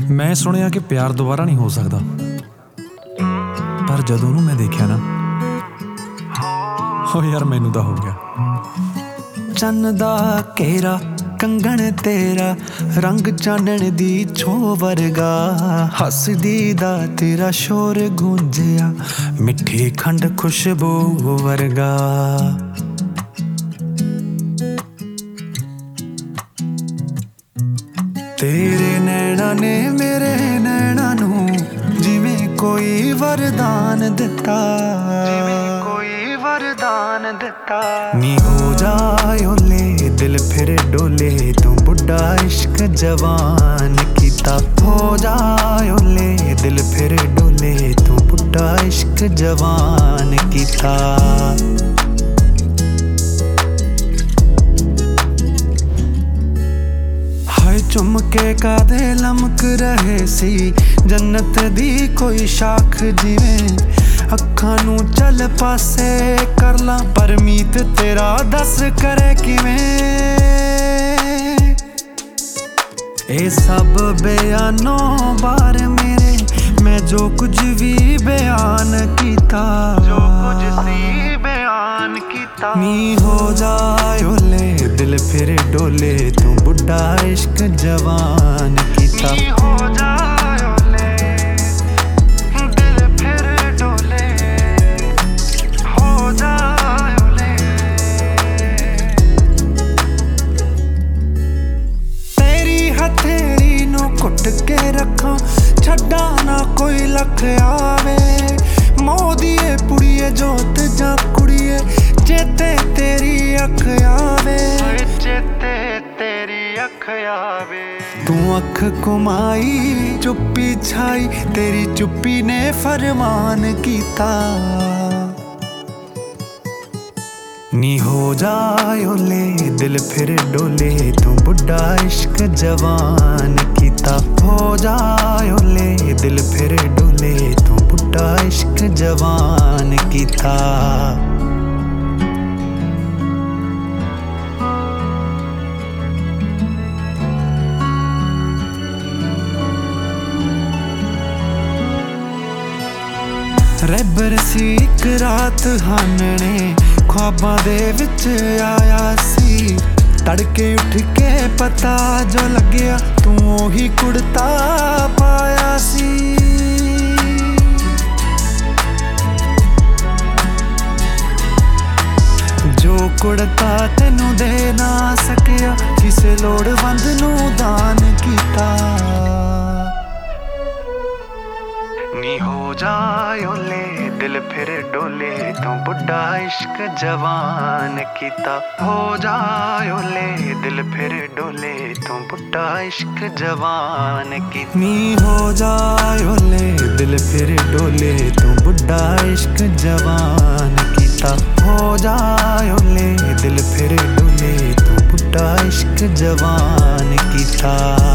ਮੈਂ ਸੁਣਿਆ ਕਿ ਪਿਆਰ ਦੁਬਾਰਾ ਨਹੀਂ ਹੋ ਸਕਦਾ, ਪਰ ਜਦੋਂ ਉਹਨੂੰ ਮੈਂ ਦੇਖਿਆ ਨਾ, ਹੋ ਯਾਰ ਮੈਨੂੰ ਤਾਂ ਹੋ ਗਿਆ। ਚੰਨ ਦਾ ਘੇਰਾ ਕੰਗਣ ਤੇਰਾ, ਰੰਗ ਚਾਨਣ ਦੀ ਛੋਹ ਵਰਗਾ, ਹੱਸਦੀ ਦਾ ਤੇਰਾ ਸ਼ੋਰ ਗੂੰਜਿਆ, ਮਿੱਠੀ ਖੰਡ ਖੁਸ਼ਬੂ ਵਰਗਾ। ਤੇਰੇ ਨੈਣਾ ਨੇ ਮੇਰੇ ਨੈਣਾ ਨੂੰ ਜਿਵੇਂ ਕੋਈ ਵਰਦਾਨ ਦਿੱਤਾ, ਜਿਵੇਂ ਕੋਈ ਵਰਦਾਨ ਦਿੱਤਾ। ਨੀ ਹੋ ਜਾਏ ਓਲੇ ਦਿਲ ਫਿਰ ਡੋਲੇ, ਤੂੰ ਬੁੱਢਾ ਇਸ਼ਕ ਜਵਾਨ ਕੀਤਾ। ਹੋ ਜਾਏ ਓਲੇ ਦਿਲ ਫਿਰ ਡੋਲੇ, ਤੂੰ ਬੁੱਢਾ ਇਸ਼ਕ ਜਵਾਨ ਕੀਤਾ। ਚੁੰਮ ਕੇ ਕਾਦੇ ਲਮਕ ਰਹੇ ਸੀ, ਜੰਨਤ ਦੀ ਕੋਈ ਸ਼ਾਖ ਜਿਵੇਂ। ਅੱਖਾਂ ਨੂੰ ਚੱਲ ਪਾਸੇ ਕਰ ਲਾਂ, ਪਰਮੀਤ ਤੇਰਾ ਦੱਸ ਕਰੇ ਕਿਵੇਂ। ਇਹ ਸਭ ਬਿਆਨੋਂ ਬਾਹਰ ਮੇਰੇ, ਮੈਂ ਜੋ ਕੁਝ ਵੀ ਬਿਆਨ ਕੀਤਾ, ਜੋ ਕੁਝ ਸੀ ਬਿਆਨ ਕੀਤਾ। ਨੀ ਹੋ ਜਾਏ ਓਲੇ ਦਿਲ ਫਿਰ ਡੋਲੇ, ਤੂੰ ਬੁੱਢਾ ਇਸ਼ਕ ਜਵਾਨ ਕੀਤਾ। ਨੀ ਹੋ ਜਾਏ ਓਲੇ ਦਿਲ ਫਿਰ ਡੋਲੇ, ਹੋ ਜਾਏ ਓਲੇ। ਤੇਰੀ ਹਥੇਲੀ ਨੂੰ ਘੁੱਟ ਕੇ ਰੱਖਾਂ, ਛੱਡਾਂ ਨਾ ਕੋਈ ਲੱਖ ਆਵੇ। ਮੋਦੀਏ ਪੁੜੀਏ ਜੋਤ ਜਾਂ ਕੁੜੀਏ, ਚੇਤੇ ਤੇਰੀ ਅੱਖ ਆਵੇ, ਚੇਤੇ ਤੇਰੀ ਅੱਖ ਆਵੇ। ਤੂੰ ਅੱਖ ਘੁਮਾਈ ਚੁੱਪੀ ਛਾਈ, ਤੇਰੀ ਚੁੱਪੀ ਨੇ ਫਰਮਾਨ ਕੀਤਾ। ਨੀ ਹੋ ਜਾਏ ਓਲੇ ਦਿਲ ਫਿਰ ਡੋਲੇ, ਤੂੰ ਬੁੱਢਾ ਇਸ਼ਕ ਜਵਾਨ ਕੀਤਾ। ਹੋ ਜਾਏ ਓਲੇ ਦਿਲ ਫਿਰ ਡੋਲੇ, ਤੂੰ ਬੁੱਢਾ ਇਸ਼ਕ ਜਵਾਨ ਕੀਤਾ। ਰੈਬਰ ਸੀ ਇੱਕ ਰਾਤ ਹਾਨਣੇ, ख्वाबां दे विच आया सी। तड़के उठ के पता जो लग्या, तू ओही कुड़ता पाया सी। जो कुड़ता तेनू दे ना सकिया, किसे लोड़वंद नू दान कीता। नी हो जाए ओले दिल फिर डोले, तू बुढ़ा इश्क जवान कीता। हो जाए ओले दिल फिर डोले, तू बुढ़ा इश्क जवान कीता। नी हो जाए ओले दिल फिर डोले, तू बुढ़ा इश्क जवान कीता। हो जाए ओले दिल फिर डोले, तू बुढ़ा इश्क जवान कीता।